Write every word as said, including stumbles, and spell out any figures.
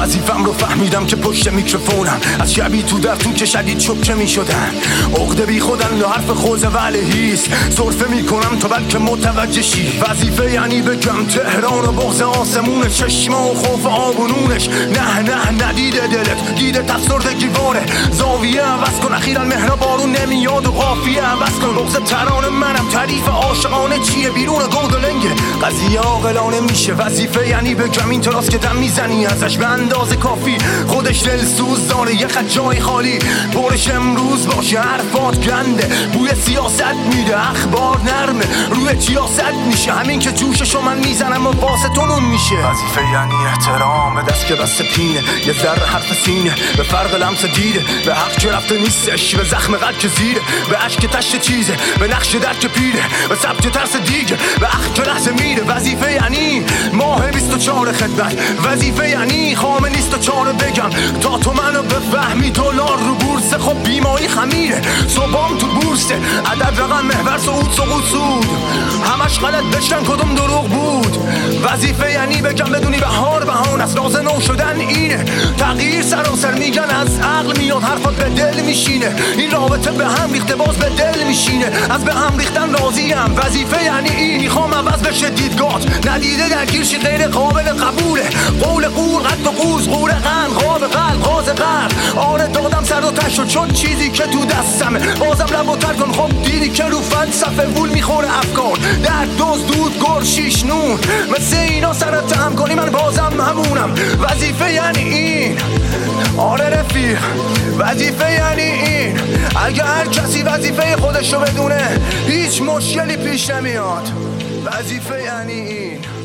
وظیفم رو فهمیدم که پشت میکروفونم از شبی تو در تو که شدید چپچه میشدن عقده بی خودن و حرف خوزه ولی هیست صرفه میکنم تا بلکه متوجه شی. وظیفه یعنی بگم تهران و بغض آسمون چشمه و خوف آبونونش. نه نه ندیده دلت دیده افسردگی واره زاویه عوض کن اخیرا مهرا بارون نمیاد و قافیه عوض کن. بغض ترانه منم تعریف عاشقانه چیه بیرون گودلنگه قضیه عاقلانه میشه. وظیفه یعنی بگم این تراس که دم میزنی ازش به اندازه کافی خودش دلسوز داره یه خط جای خالی برش امروز باشه حرفات گنده بوی سیاست میده اخبار نرمه روی سیاست میشه همین که جوششو من میزنم و واسه تونون میشه. وظیفه یعنی احترام به دست که بسته پینه یه ذره حرف سینه به فرق لمس دیده به حق که رفته نیستش به زخم قد که زیره به عشق تشت چیزه به نقش درد که پیره به سبت ترس دیگه به اخ که لحظه میره. وظیفه یعنی ماه بیست و چهار خدمت وظیفه یعنی خامه نیست و چاره بگم تا تو منو بفهمی دلار رو بورس خب بیماری خمیره صبحام تو بورسه عدد رقم محور سعود سقوط سود همش غلط بشن کدوم دروغ بود. وظیفه یعنی بگم بدونی بهار بهان است راز نو شدن اینه تغییر سراسر میگن از عقل میاد حرفات به دل میشینه این رابطه به هم ریخته باز به دل میشینه از به هم ریختن راضیم. وظیفه یعنی این میخوام عوض بشه دیدگات ندیده درگیر شی غیر قابل قبوله قول قور قد و قوز قور قن قاب قل قاز قر آره دادم سر و تش شد شد چیزی که تو دستمه بازم لب و تر کن خب دیدی که رو فلسفه وول میخوره افکار در دوز دود گر شیش نون مثل اینا سرت هم کنی من بازم همونم. وظیفه یعنی این آره رفیق وظیفه یعنی این اگه هر کسی وظیفه خودشو بدونه هیچ مشکلی پیش نمیاد. وظیفه یعنی این